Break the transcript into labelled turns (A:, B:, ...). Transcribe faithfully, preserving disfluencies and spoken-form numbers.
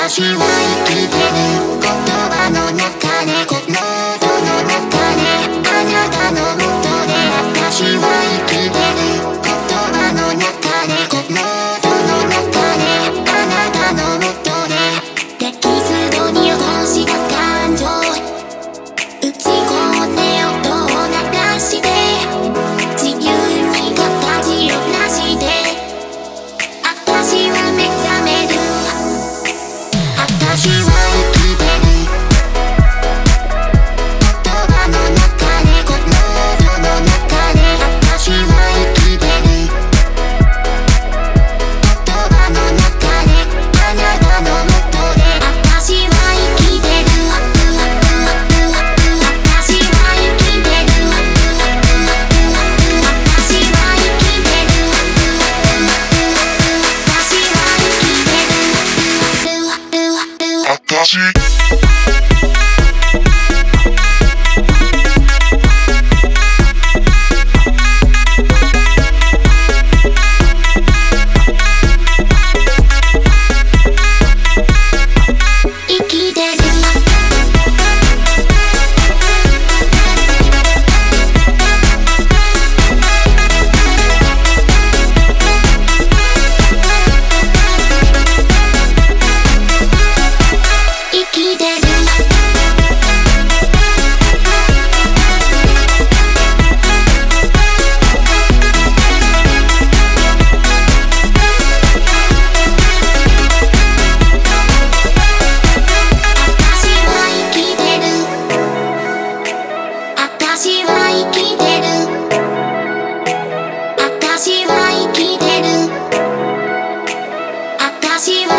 A: 私は生きてる言葉の中でこの音の中であなたのもとで私は生きてる言葉の中でこの音の中であなたのもとでテキストに起こした感情打ち込んで音を流して自由に形をなして私は目覚める私は生きてる言葉の中でこの音の中で私は生きてる言葉の中であなたのもとで私は生きてる私は生きてる私は生きてる私は生きてる私私は生きてる私は生きてる私は